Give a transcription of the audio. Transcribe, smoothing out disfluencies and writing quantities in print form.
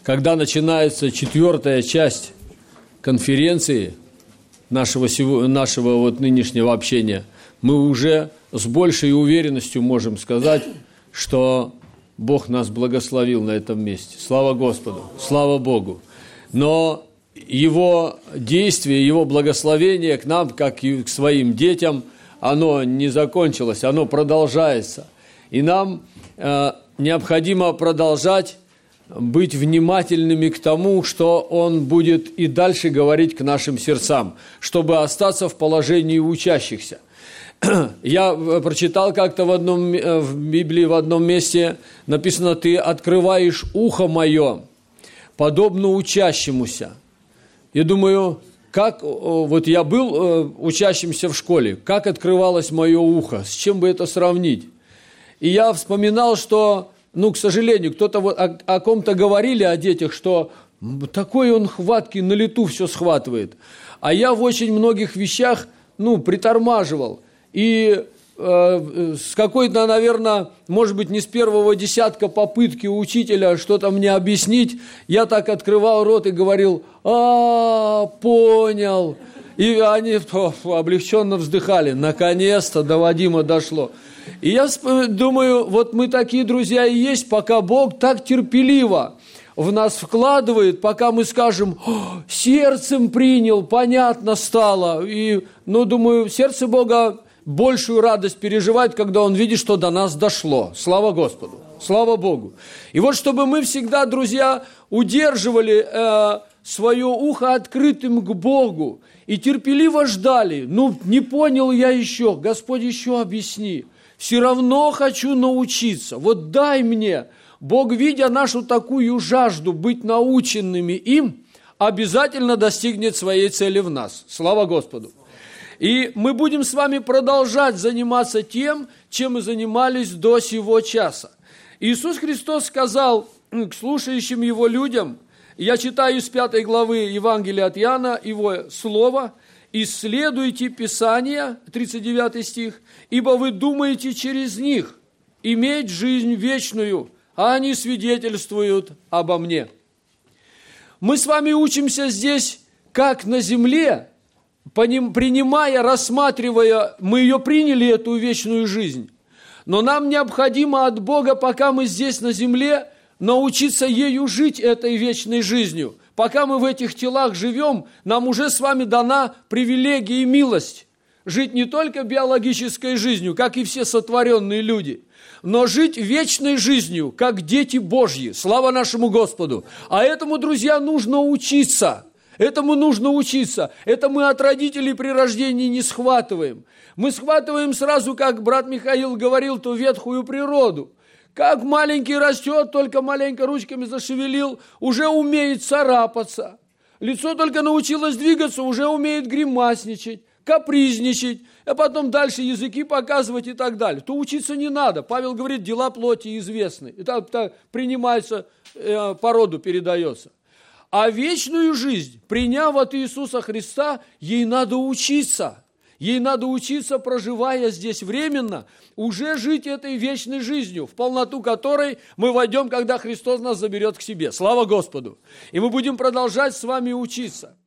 когда начинается 4-я часть конференции нашего вот нынешнего общения, мы уже с большей уверенностью можем сказать, что Бог нас благословил на этом месте. Слава Господу, слава Богу. Но Его действие, Его благословение к нам, как и к своим детям, оно не закончилось, оно продолжается. И нам необходимо продолжать быть внимательными к тому, что Он будет и дальше говорить к нашим сердцам, чтобы остаться в положении учащихся. Я прочитал как-то в Библии в одном месте, написано: «Ты открываешь ухо мое, подобно учащемуся». Я думаю, как вот я был учащимся в школе, как открывалось мое ухо, с чем бы это сравнить? И я вспоминал, что, к сожалению, кто-то вот о ком-то говорили, о детях, что такой он хваткий, на лету все схватывает. А я в очень многих вещах, притормаживал. И с какой-то, наверное, может быть, не с первого десятка попытки у учителя что-то мне объяснить, я так открывал рот и говорил: понял. И они облегченно вздыхали. Наконец-то до Вадима дошло. И я думаю, вот мы такие друзья и есть, пока Бог так терпеливо в нас вкладывает, пока мы скажем: сердцем принял, понятно стало. И, думаю, сердце Бога большую радость переживает, когда Он видит, что до нас дошло. Слава Господу, слава Богу. И вот чтобы мы всегда, друзья, удерживали свое ухо открытым к Богу и терпеливо ждали. Не понял я еще, Господь, еще объясни. Все равно хочу научиться. Вот дай мне. Бог, видя нашу такую жажду быть наученными им, обязательно достигнет своей цели в нас. Слава Господу. И мы будем с вами продолжать заниматься тем, чем мы занимались до сего часа. Иисус Христос сказал к слушающим Его людям, я читаю из 5 главы Евангелия от Иоанна, Его слово: «Исследуйте Писания», 39 стих, «ибо вы думаете через них иметь жизнь вечную, а они свидетельствуют обо мне». Мы с вами учимся здесь, как на земле, принимая, рассматривая, мы ее приняли, эту вечную жизнь. Но нам необходимо от Бога, пока мы здесь на земле, научиться ею жить, этой вечной жизнью. Пока мы в этих телах живем, нам уже с вами дана привилегия и милость жить не только биологической жизнью, как и все сотворенные люди, но жить вечной жизнью, как дети Божьи. Слава нашему Господу! А этому, друзья, нужно учиться. Этому нужно учиться. Это мы от родителей при рождении не схватываем. Мы схватываем сразу, как брат Михаил говорил, ту ветхую природу. Как маленький растет, только маленько ручками зашевелил, уже умеет царапаться. Лицо только научилось двигаться, уже умеет гримасничать, капризничать, а потом дальше языки показывать и так далее. То учиться не надо. Павел говорит, дела плоти известны. Это принимается, по роду передается. А вечную жизнь, приняв от Иисуса Христа, ей надо учиться. Ей надо учиться, проживая здесь временно, уже жить этой вечной жизнью, в полноту которой мы войдем, когда Христос нас заберет к себе. Слава Господу! И мы будем продолжать с вами учиться.